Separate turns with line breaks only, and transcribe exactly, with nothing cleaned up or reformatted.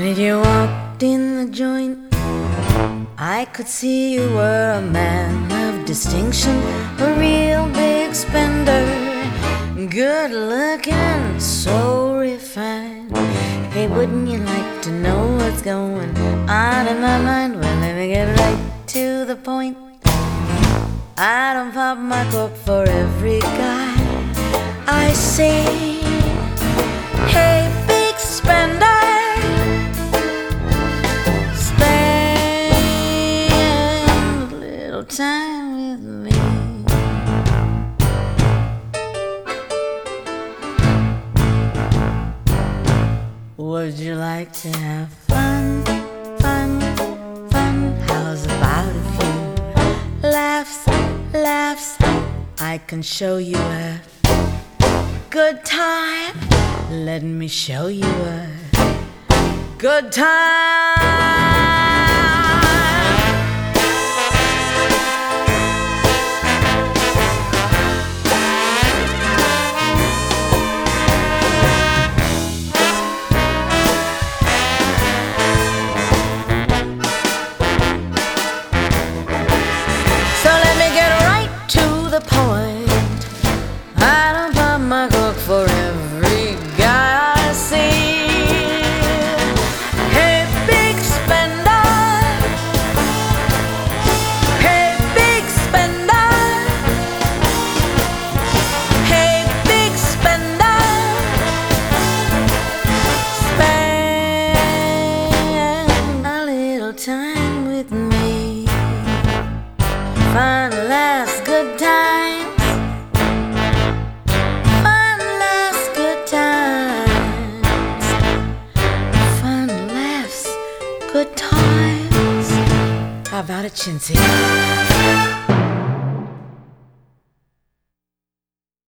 minute you walked in the joint, I could see you were a man of distinction, a real big spender, good looking, so refined. Hey, wouldn't you like to know what's going on in my mind? Well, let me get right to the point. I don't pop my cork for every guy I see. Hey, big spender, spend a little time with me. Would you like to have fun, fun, fun? How's about a few laughs, laughs? I can show you a good time. Let me show you a good time. Point. I don't pop my cork for every guy I see. Hey, big spender, hey, big spender, hey, big spender, spend a little time with me. Fun laughs, good times. Fun laughs, good times. Fun laughs, good times. How about it, Chintzy?